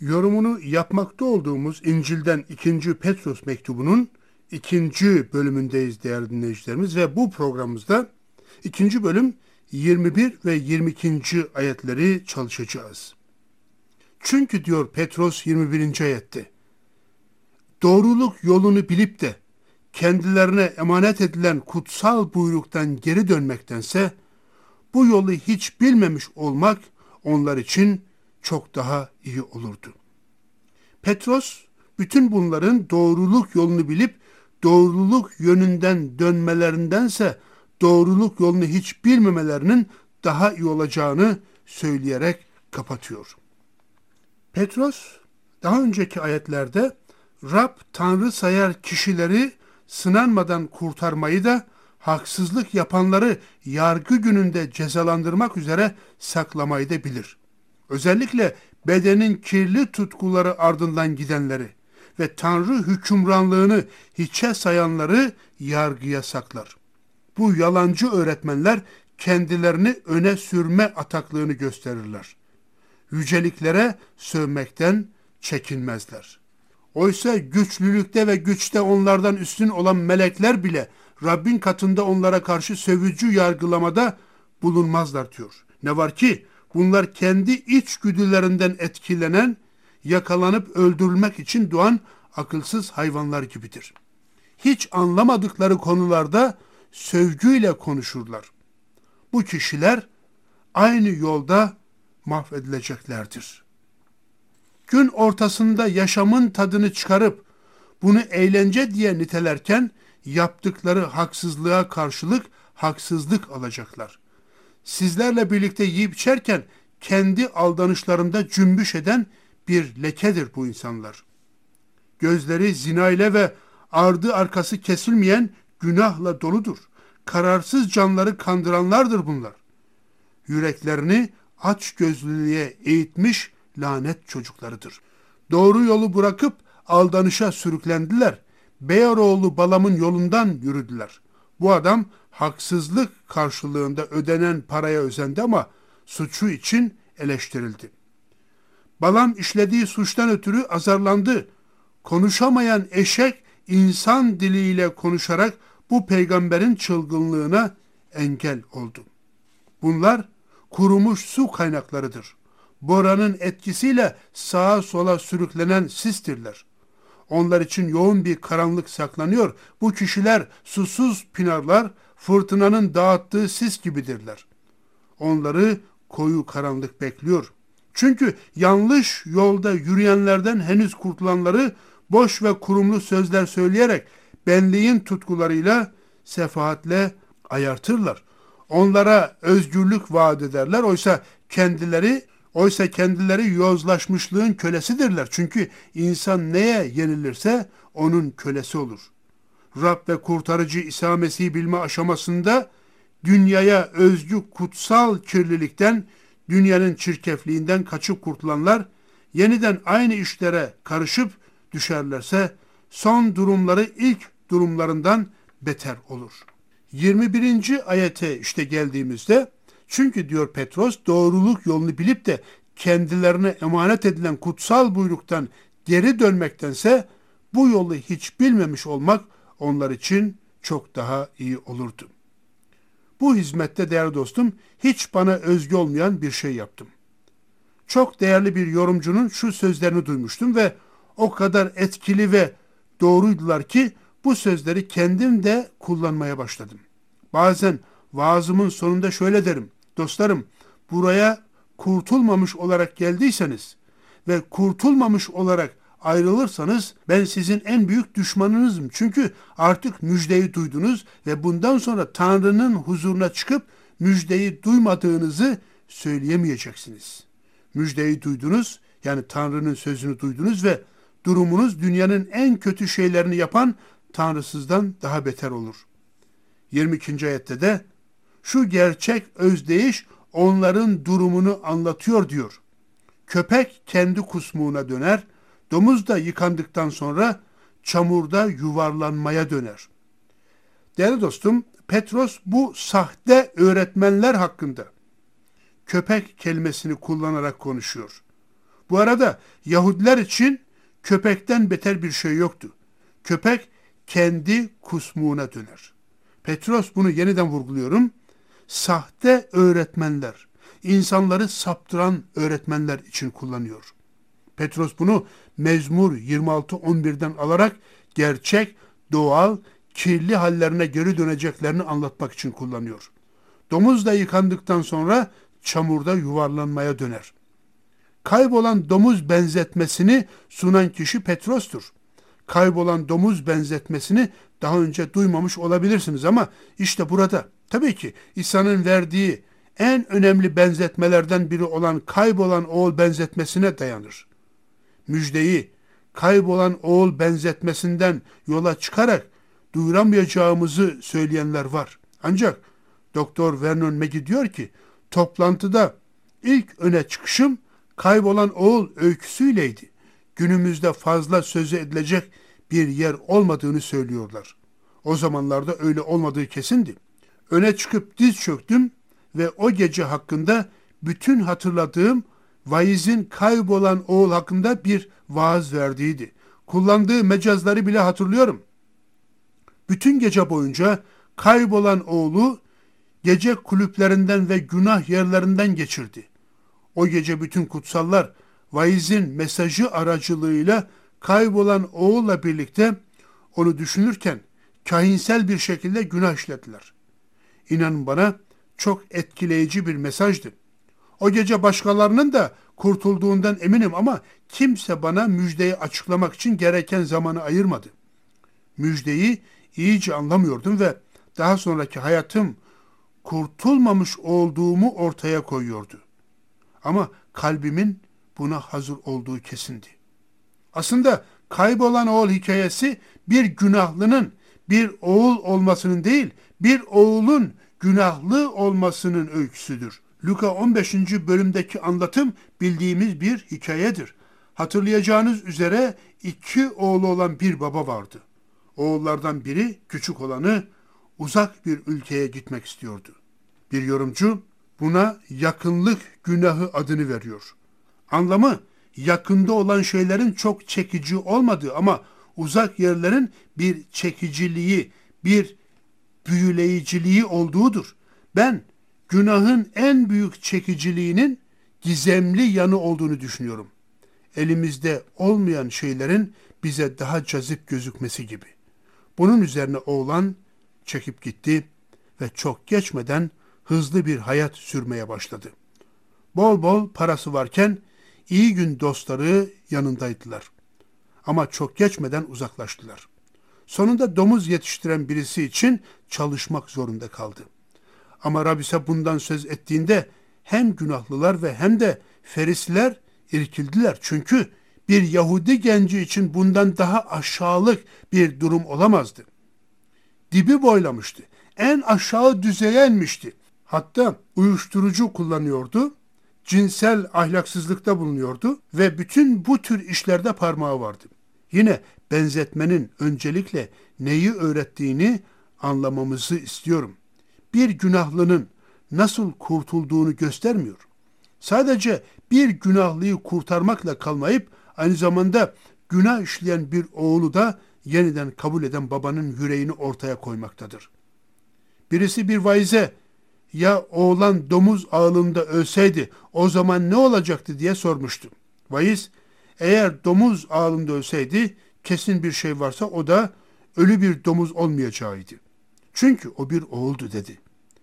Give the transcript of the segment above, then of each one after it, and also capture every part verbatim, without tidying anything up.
Yorumunu yapmakta olduğumuz İncil'den ikinci. Petrus mektubunun ikinci bölümündeyiz değerli dinleyicilerimiz ve bu programımızda ikinci bölüm yirmi bir ve yirmi ikinci ayetleri çalışacağız. Çünkü diyor Petrus yirmi birinci ayette, doğruluk yolunu bilip de kendilerine emanet edilen kutsal buyruktan geri dönmektense bu yolu hiç bilmemiş olmak onlar için çok daha iyi olurdu. Petros bütün bunların doğruluk yolunu bilip doğruluk yönünden dönmelerindense doğruluk yolunu hiç bilmemelerinin daha iyi olacağını söyleyerek kapatıyor. Petros daha önceki ayetlerde Rab Tanrı sayar kişileri sınanmadan kurtarmayı da haksızlık yapanları yargı gününde cezalandırmak üzere saklamayı da bilir. Özellikle bedenin kirli tutkuları ardından gidenleri ve Tanrı hükümranlığını hiçe sayanları yargıya saklar. Bu yalancı öğretmenler kendilerini öne sürme ataklığını gösterirler. Yüceliklere sövmekten çekinmezler. Oysa güçlülükte ve güçte onlardan üstün olan melekler bile Rabbin katında onlara karşı sövücü yargılamada bulunmazlar diyor. Ne var ki bunlar kendi içgüdülerinden etkilenen, yakalanıp öldürülmek için doğan akılsız hayvanlar gibidir. Hiç anlamadıkları konularda sövgüyle konuşurlar. Bu kişiler aynı yolda mahvedileceklerdir. Gün ortasında yaşamın tadını çıkarıp bunu eğlence diye nitelerken yaptıkları haksızlığa karşılık haksızlık alacaklar. Sizlerle birlikte yiyip içerken kendi aldanışlarında cümbüş eden bir lekedir bu insanlar. Gözleri zina ile ve ardı arkası kesilmeyen günahla doludur. Kararsız canları kandıranlardır bunlar. Yüreklerini açgözlülüğe eğitmiş lanet çocuklarıdır. Doğru yolu bırakıp aldanışa sürüklendiler. Beyaroğlu Balam'ın yolundan yürüdüler. Bu adam haksızlık karşılığında ödenen paraya özendi ama suçu için eleştirildi. Balam işlediği suçtan ötürü azarlandı. Konuşamayan eşek insan diliyle konuşarak bu peygamberin çılgınlığına engel oldu. Bunlar kurumuş su kaynaklarıdır. Boranın etkisiyle sağa sola sürüklenen sistirler. Onlar için yoğun bir karanlık saklanıyor. Bu kişiler susuz pınarlar, fırtınanın dağıttığı sis gibidirler. Onları koyu karanlık bekliyor. Çünkü yanlış yolda yürüyenlerden henüz kurtulanları boş ve kurumlu sözler söyleyerek benliğin tutkularıyla, sefahatle ayartırlar. Onlara özgürlük vaat ederler. Oysa kendileri Oysa kendileri yozlaşmışlığın kölesidirler. Çünkü insan neye yenilirse onun kölesi olur. Rab ve kurtarıcı İsa Mesih'i bilme aşamasında dünyaya özgü kutsal kirlilikten, dünyanın çirkefliğinden kaçıp kurtulanlar, yeniden aynı işlere karışıp düşerlerse son durumları ilk durumlarından beter olur. yirmi birinci ayete işte geldiğimizde, çünkü diyor Petros doğruluk yolunu bilip de kendilerine emanet edilen kutsal buyruktan geri dönmektense bu yolu hiç bilmemiş olmak onlar için çok daha iyi olurdu. Bu hizmette değerli dostum hiç bana özgü olmayan bir şey yaptım. Çok değerli bir yorumcunun şu sözlerini duymuştum ve o kadar etkili ve doğruydular ki bu sözleri kendim de kullanmaya başladım. Bazen vaazımın sonunda şöyle derim: dostlarım, buraya kurtulmamış olarak geldiyseniz ve kurtulmamış olarak ayrılırsanız ben sizin en büyük düşmanınızım. Çünkü artık müjdeyi duydunuz ve bundan sonra Tanrı'nın huzuruna çıkıp müjdeyi duymadığınızı söyleyemeyeceksiniz. Müjdeyi duydunuz, yani Tanrı'nın sözünü duydunuz ve durumunuz dünyanın en kötü şeylerini yapan Tanrısızdan daha beter olur. yirmi ikinci ayette de şu gerçek özdeyiş onların durumunu anlatıyor diyor. Köpek kendi kusmuğuna döner, domuz da yıkandıktan sonra çamurda yuvarlanmaya döner. Değerli dostum, Petros bu sahte öğretmenler hakkında köpek kelimesini kullanarak konuşuyor. Bu arada Yahudiler için köpekten beter bir şey yoktu. Köpek kendi kusmuğuna döner. Petros bunu yeniden vurguluyorum. Sahte öğretmenler, insanları saptıran öğretmenler için kullanıyor. Petros bunu Mezmur yirmi altı on birden alarak gerçek, doğal, kirli hallerine geri döneceklerini anlatmak için kullanıyor. Domuz da yıkandıktan sonra çamurda yuvarlanmaya döner. Kaybolan domuz benzetmesini sunan kişi Petros'tur. Kaybolan domuz benzetmesini daha önce duymamış olabilirsiniz ama işte burada tabii ki İsa'nın verdiği en önemli benzetmelerden biri olan kaybolan oğul benzetmesine dayanır. Müjdeyi kaybolan oğul benzetmesinden yola çıkarak duyuramayacağımızı söyleyenler var. Ancak Doktor Vernon McGee diyor ki toplantıda ilk öne çıkışım kaybolan oğul öyküsüyleydi. Günümüzde fazla sözü edilecek bir yer olmadığını söylüyorlar. O zamanlarda öyle olmadığı kesindi. Öne çıkıp diz çöktüm ve o gece hakkında bütün hatırladığım vaizin kaybolan oğul hakkında bir vaaz verdiğiydi. Kullandığı mecazları bile hatırlıyorum. Bütün gece boyunca kaybolan oğlu gece kulüplerinden ve günah yerlerinden geçirdi. O gece bütün kutsallar vaizin mesajı aracılığıyla kaybolan oğulla birlikte onu düşünürken kahinsel bir şekilde günah işlediler. İnanın bana çok etkileyici bir mesajdı. O gece başkalarının da kurtulduğundan eminim ama kimse bana müjdeyi açıklamak için gereken zamanı ayırmadı. Müjdeyi iyice anlamıyordum ve daha sonraki hayatım kurtulmamış olduğumu ortaya koyuyordu. Ama kalbimin buna hazır olduğu kesindi. Aslında kaybolan oğul hikayesi bir günahlının bir oğul olmasının değil, bir oğulun günahlı olmasının öyküsüdür. Luka on beşinci bölümdeki anlatım bildiğimiz bir hikayedir. Hatırlayacağınız üzere iki oğlu olan bir baba vardı. Oğullardan biri küçük olanı uzak bir ülkeye gitmek istiyordu. Bir yorumcu buna yakınlık günahı adını veriyor. Anlamı yakında olan şeylerin çok çekici olmadığı ama uzak yerlerin bir çekiciliği, bir büyüleyiciliği olduğudur. Ben günahın en büyük çekiciliğinin gizemli yanı olduğunu düşünüyorum. Elimizde olmayan şeylerin bize daha cazip gözükmesi gibi. Bunun üzerine oğlan çekip gitti ve çok geçmeden hızlı bir hayat sürmeye başladı. Bol bol parası varken iyi gün dostları yanındaydılar. Ama çok geçmeden uzaklaştılar. Sonunda domuz yetiştiren birisi için çalışmak zorunda kaldı. Ama Rabise bundan söz ettiğinde hem günahlılar ve hem de Ferisliler irkildiler. Çünkü bir Yahudi genci için bundan daha aşağılık bir durum olamazdı. Dibi boylamıştı. En aşağı düzeye inmişti. Hatta uyuşturucu kullanıyordu, cinsel ahlaksızlıkta bulunuyordu ve bütün bu tür işlerde parmağı vardı. Yine benzetmenin öncelikle neyi öğrettiğini anlamamızı istiyorum. Bir günahlının nasıl kurtulduğunu göstermiyor. Sadece bir günahlıyı kurtarmakla kalmayıp aynı zamanda günah işleyen bir oğlu da yeniden kabul eden babanın yüreğini ortaya koymaktadır. Birisi bir vaize ya oğlan domuz ağılında ölseydi o zaman ne olacaktı diye sormuştu. Vaiz eğer domuz ağılında ölseydi kesin bir şey varsa o da ölü bir domuz olmayacağıydı. Çünkü o bir oğuldu dedi.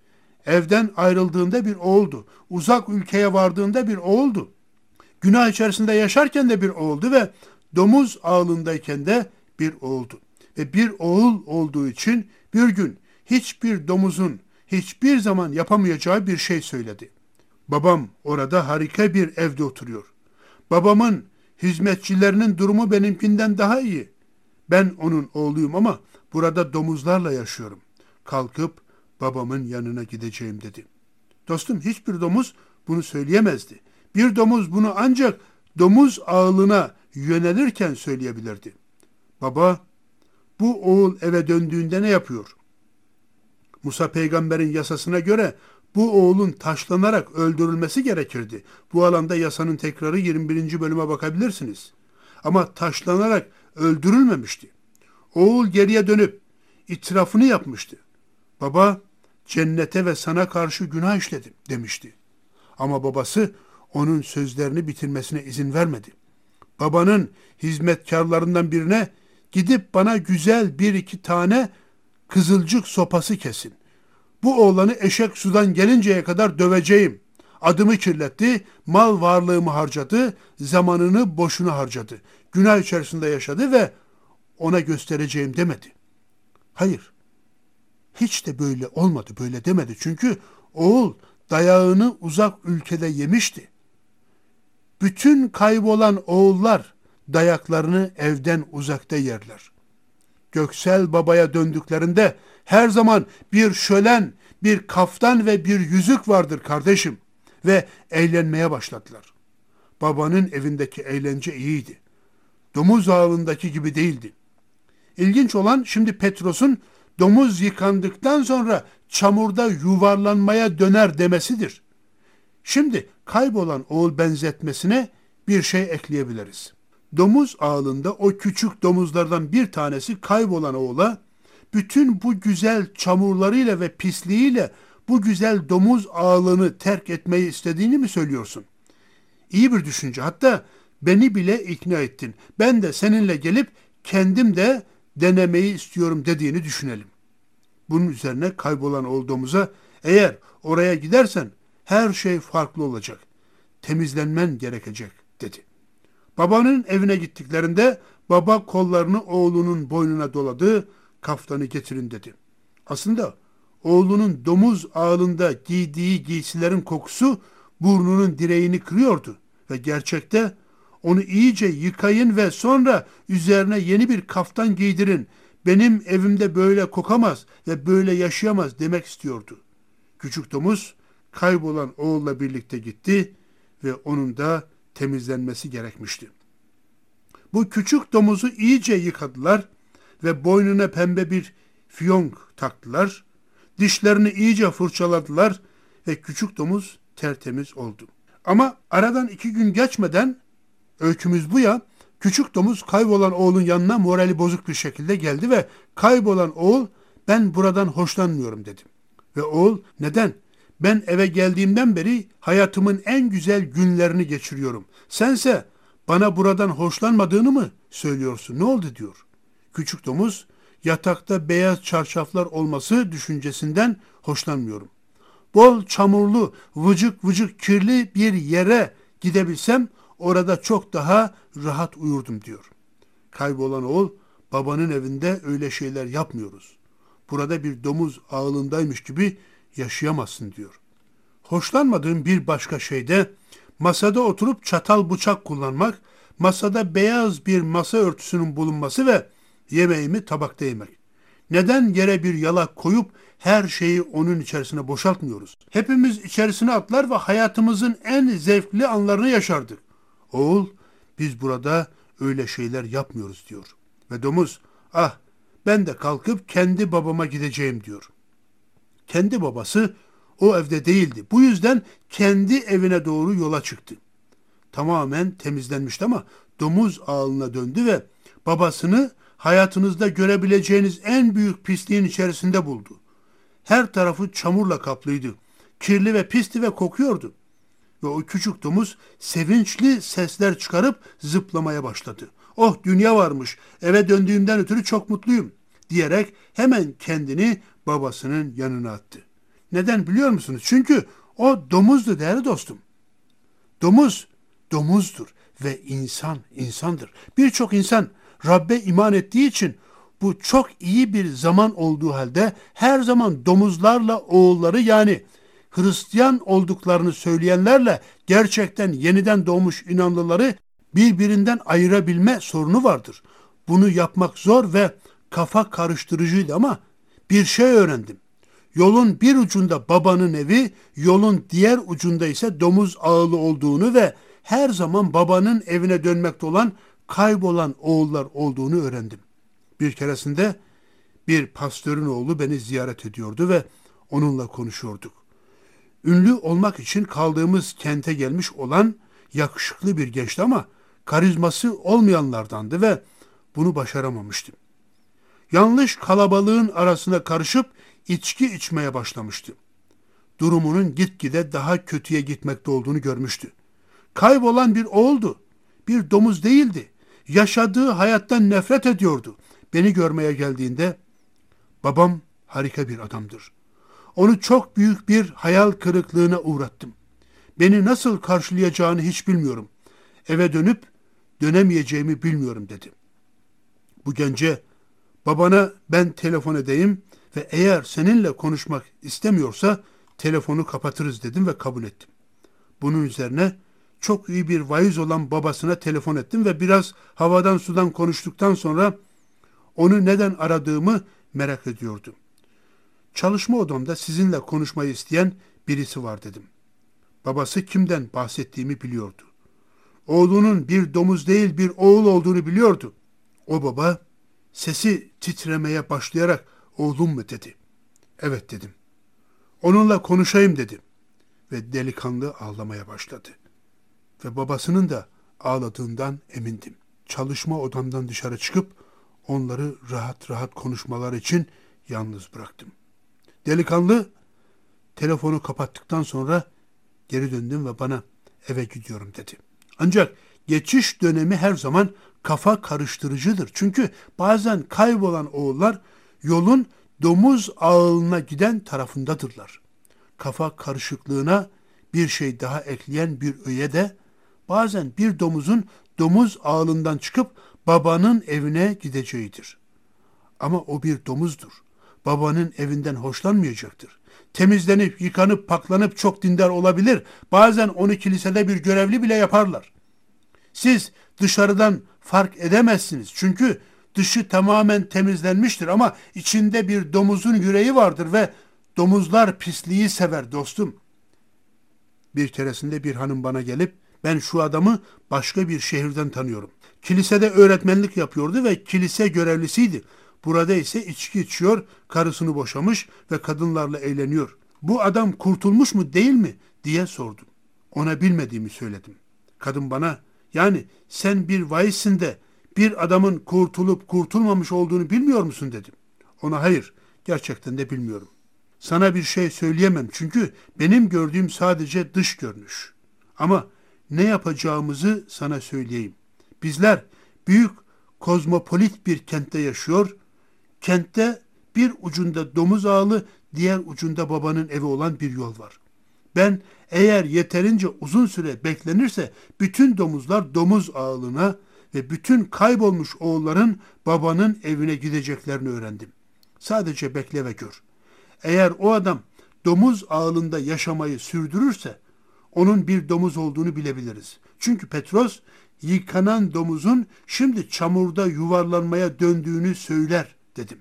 Evden ayrıldığında bir oğuldu. Uzak ülkeye vardığında bir oğuldu. Günah içerisinde yaşarken de bir oğuldu ve domuz ağılındayken de bir oğuldu. Ve bir oğul olduğu için bir gün hiçbir domuzun hiçbir zaman yapamayacağı bir şey söyledi. Babam orada harika bir evde oturuyor. Babamın hizmetçilerinin durumu benimkinden daha iyi. Ben onun oğluyum ama burada domuzlarla yaşıyorum. Kalkıp babamın yanına gideceğim dedi. Dostum hiçbir domuz bunu söyleyemezdi. Bir domuz bunu ancak domuz ağılına yönelirken söyleyebilirdi. Baba, bu oğul eve döndüğünde ne yapıyor? Musa peygamberin yasasına göre bu oğlun taşlanarak öldürülmesi gerekirdi. Bu alanda yasanın tekrarı yirmi birinci bölüme bakabilirsiniz. Ama taşlanarak öldürülmemişti. Oğul geriye dönüp itirafını yapmıştı. Baba, cennete ve sana karşı günah işledim demişti. Ama babası onun sözlerini bitirmesine izin vermedi. Babanın hizmetkarlarından birine gidip bana güzel bir iki tane kızılcık sopası kesin. Bu oğlanı eşek sudan gelinceye kadar döveceğim. Adımı kirletti, mal varlığımı harcadı, zamanını boşuna harcadı. Günah içerisinde yaşadı ve ona göstereceğim demedi. Hayır, hiç de böyle olmadı, böyle demedi. Çünkü oğul dayağını uzak ülkede yemişti. Bütün kaybolan oğullar dayaklarını evden uzakta yerler. Göksel babaya döndüklerinde her zaman bir şölen, bir kaftan ve bir yüzük vardır kardeşim. Ve eğlenmeye başladılar. Babanın evindeki eğlence iyiydi. Domuz ağındaki gibi değildi. İlginç olan şimdi Petros'un domuz yıkandıktan sonra çamurda yuvarlanmaya döner demesidir. Şimdi kaybolan oğul benzetmesine bir şey ekleyebiliriz. Domuz ağında o küçük domuzlardan bir tanesi kaybolan oğula bütün bu güzel çamurlarıyla ve pisliğiyle bu güzel domuz ağını terk etmeyi istediğini mi söylüyorsun? İyi bir düşünce. Hatta beni bile ikna ettin. Ben de seninle gelip kendim de denemeyi istiyorum dediğini düşünelim. Bunun üzerine kaybolan oğul domuza, eğer oraya gidersen her şey farklı olacak. Temizlenmen gerekecek dedi. Babanın evine gittiklerinde baba kollarını oğlunun boynuna doladı, kaftanı getirin dedi. Aslında oğlunun domuz ağında giydiği giysilerin kokusu burnunun direğini kırıyordu ve gerçekte onu iyice yıkayın ve sonra üzerine yeni bir kaftan giydirin. Benim evimde böyle kokamaz ve böyle yaşayamaz demek istiyordu. Küçük domuz kaybolan oğulla birlikte gitti ve onun da temizlenmesi gerekmişti. Bu küçük domuzu iyice yıkadılar ve boynuna pembe bir fiyonk taktılar. Dişlerini iyice fırçaladılar ve küçük domuz tertemiz oldu. Ama aradan iki gün geçmeden, öykümüz bu ya, küçük domuz kaybolan oğlun yanına morali bozuk bir şekilde geldi ve kaybolan oğul, ben buradan hoşlanmıyorum dedi. Ve oğul, neden? Ben eve geldiğimden beri hayatımın en güzel günlerini geçiriyorum. Sense bana buradan hoşlanmadığını mı söylüyorsun? Ne oldu diyor. Küçük domuz, yatakta beyaz çarşaflar olması düşüncesinden hoşlanmıyorum. Bol çamurlu, vıcık vıcık kirli bir yere gidebilsem orada çok daha rahat uyurdum diyor. Kaybolan oğul, babanın evinde öyle şeyler yapmıyoruz. Burada bir domuz ağılındaymış gibi yaşayamazsın diyor. Hoşlanmadığım bir başka şey de masada oturup çatal bıçak kullanmak, masada beyaz bir masa örtüsünün bulunması ve yemeğimi tabakta yemek. Neden yere bir yalak koyup her şeyi onun içerisine boşaltmıyoruz? Hepimiz içerisine atlar ve hayatımızın en zevkli anlarını yaşardık. Oğul, biz burada öyle şeyler yapmıyoruz diyor. Ve domuz, ah ben de kalkıp kendi babama gideceğim diyor. Kendi babası o evde değildi. Bu yüzden kendi evine doğru yola çıktı. Tamamen temizlenmişti ama domuz ağına döndü ve babasını hayatınızda görebileceğiniz en büyük pisliğin içerisinde buldu. Her tarafı çamurla kaplıydı. Kirli ve pisti ve kokuyordu. Ve o küçük domuz sevinçli sesler çıkarıp zıplamaya başladı. Oh dünya varmış, eve döndüğümden ötürü çok mutluyum diyerek hemen kendini babasının yanına attı. Neden biliyor musunuz? Çünkü o domuzdu değerli dostum. Domuz, domuzdur ve insan, insandır. Birçok insan Rabbe iman ettiği için bu çok iyi bir zaman olduğu halde her zaman domuzlarla oğulları yani Hristiyan olduklarını söyleyenlerle gerçekten yeniden doğmuş inanlıları birbirinden ayırabilme sorunu vardır. Bunu yapmak zor ve kafa karıştırıcıydı ama bir şey öğrendim. Yolun bir ucunda babanın evi, yolun diğer ucunda ise domuz ağılı olduğunu ve her zaman babanın evine dönmekte olan kaybolan oğullar olduğunu öğrendim. Bir keresinde bir pastörün oğlu beni ziyaret ediyordu ve onunla konuşuyorduk. Ünlü olmak için kaldığımız kente gelmiş olan yakışıklı bir gençti ama karizması olmayanlardandı ve bunu başaramamıştı. Yanlış kalabalığın arasına karışıp içki içmeye başlamıştı. Durumunun gitgide daha kötüye gitmekte olduğunu görmüştü. Kaybolan bir oğuldu. Bir domuz değildi. Yaşadığı hayattan nefret ediyordu. Beni görmeye geldiğinde, babam harika bir adamdır. Onu çok büyük bir hayal kırıklığına uğrattım. Beni nasıl karşılayacağını hiç bilmiyorum. Eve dönüp dönemeyeceğimi bilmiyorum dedi. Bu gence, babana ben telefon edeyim ve eğer seninle konuşmak istemiyorsa telefonu kapatırız dedim ve kabul ettim. Bunun üzerine çok iyi bir vaiz olan babasına telefon ettim ve biraz havadan sudan konuştuktan sonra onu neden aradığımı merak ediyordu. Çalışma odamda sizinle konuşmayı isteyen birisi var dedim. Babası kimden bahsettiğimi biliyordu. Oğlunun bir domuz değil bir oğul olduğunu biliyordu. O baba sesi titremeye başlayarak oğlum mu dedi. Evet dedim. Onunla konuşayım dedi. Ve delikanlı ağlamaya başladı. Ve babasının da ağladığından emindim. Çalışma odamdan dışarı çıkıp onları rahat rahat konuşmalar için yalnız bıraktım. Delikanlı telefonu kapattıktan sonra geri döndüm ve bana eve gidiyorum dedi. Ancak geçiş dönemi her zaman kafa karıştırıcıdır. Çünkü bazen kaybolan oğullar yolun domuz ağına giden tarafındadırlar. Kafa karışıklığına bir şey daha ekleyen bir öğe de bazen bir domuzun domuz ağından çıkıp babanın evine gideceğidir. Ama o bir domuzdur. Babanın evinden hoşlanmayacaktır. Temizlenip, yıkanıp, paklanıp çok dindar olabilir. Bazen onu kilisede bir görevli bile yaparlar. Siz dışarıdan fark edemezsiniz. Çünkü dışı tamamen temizlenmiştir ama içinde bir domuzun yüreği vardır ve domuzlar pisliği sever dostum. Bir keresinde bir hanım bana gelip ben şu adamı başka bir şehirden tanıyorum. Kilisede öğretmenlik yapıyordu ve kilise görevlisiydi. Burada ise içki içiyor, karısını boşamış ve kadınlarla eğleniyor. Bu adam kurtulmuş mu değil mi diye sordum. Ona bilmediğimi söyledim. Kadın bana yani sen bir vaizsin de bir adamın kurtulup kurtulmamış olduğunu bilmiyor musun dedim. Ona hayır gerçekten de bilmiyorum. Sana bir şey söyleyemem çünkü benim gördüğüm sadece dış görünüş. Ama ne yapacağımızı sana söyleyeyim. Bizler büyük kozmopolit bir kentte yaşıyor. Kentte bir ucunda domuz ağlı, diğer ucunda babanın evi olan bir yol var. Ben eğer yeterince uzun süre beklenirse bütün domuzlar domuz ağılına ve bütün kaybolmuş oğulların babanın evine gideceklerini öğrendim. Sadece bekle ve gör. Eğer o adam domuz ağılında yaşamayı sürdürürse onun bir domuz olduğunu bilebiliriz. Çünkü Petros yıkanan domuzun şimdi çamurda yuvarlanmaya döndüğünü söyler dedim.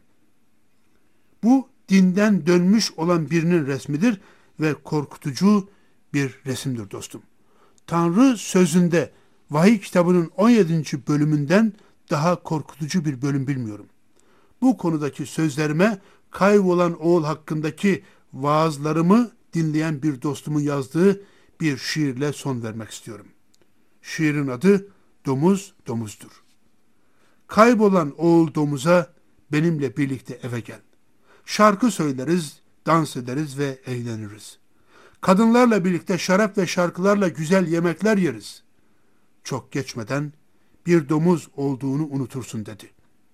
Bu dinden dönmüş olan birinin resmidir ve korkutucu bir resimdir dostum. Tanrı sözünde Vahiy kitabının on yedinci bölümünden daha korkutucu bir bölüm bilmiyorum. Bu konudaki sözlerime kaybolan oğul hakkındaki vaazlarımı dinleyen bir dostumun yazdığı bir şiirle son vermek istiyorum. Şiirin adı Domuz Domuzdur. Kaybolan oğul domuza benimle birlikte eve gel. Şarkı söyleriz, dans ederiz ve eğleniriz. Kadınlarla birlikte şarap ve şarkılarla güzel yemekler yeriz. Çok geçmeden bir domuz olduğunu unutursun dedi.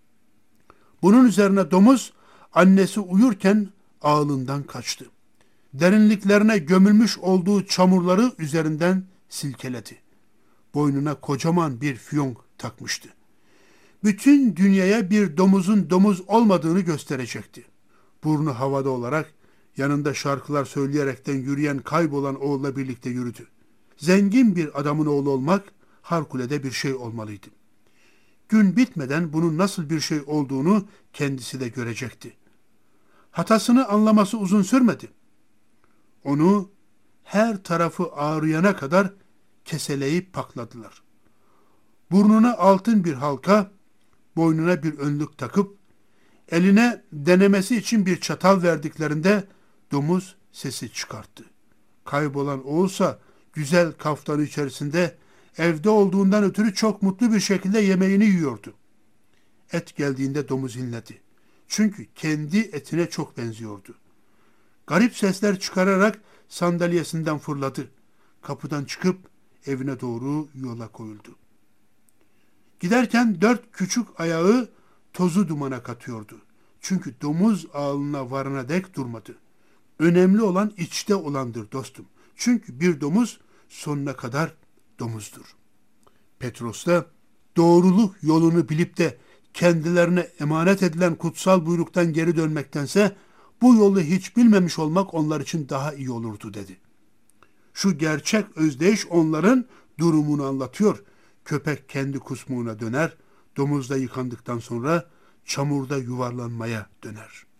Bunun üzerine domuz annesi uyurken ağlından kaçtı. Derinliklerine gömülmüş olduğu çamurları üzerinden silkeledi. Boynuna kocaman bir fiyonk takmıştı. Bütün dünyaya bir domuzun domuz olmadığını gösterecekti. Burnu havada olarak yanında şarkılar söyleyerekten yürüyen kaybolan oğulla birlikte yürüdü. Zengin bir adamın oğlu olmak harikulade bir şey olmalıydı. Gün bitmeden bunun nasıl bir şey olduğunu kendisi de görecekti. Hatasını anlaması uzun sürmedi. Onu her tarafı ağrıyana kadar keseleyip pakladılar. Burnuna altın bir halka, boynuna bir önlük takıp, eline denemesi için bir çatal verdiklerinde domuz sesi çıkarttı. Kaybolan Oğuz'a güzel kaftanı içerisinde evde olduğundan ötürü çok mutlu bir şekilde yemeğini yiyordu. Et geldiğinde domuz inledi. Çünkü kendi etine çok benziyordu. Garip sesler çıkararak sandalyesinden fırladı. Kapıdan çıkıp evine doğru yola koyuldu. Giderken dört küçük ayağı tozu dumana katıyordu. Çünkü domuz ağına varana dek durmadı. Önemli olan içte olandır dostum. Çünkü bir domuz sonuna kadar domuzdur. Petros da doğruluk yolunu bilip de kendilerine emanet edilen kutsal buyruktan geri dönmektense bu yolu hiç bilmemiş olmak onlar için daha iyi olurdu dedi. Şu gerçek özdeyiş onların durumunu anlatıyor. Köpek kendi kusmuğuna döner, domuz da yıkandıktan sonra çamurda yuvarlanmaya döner.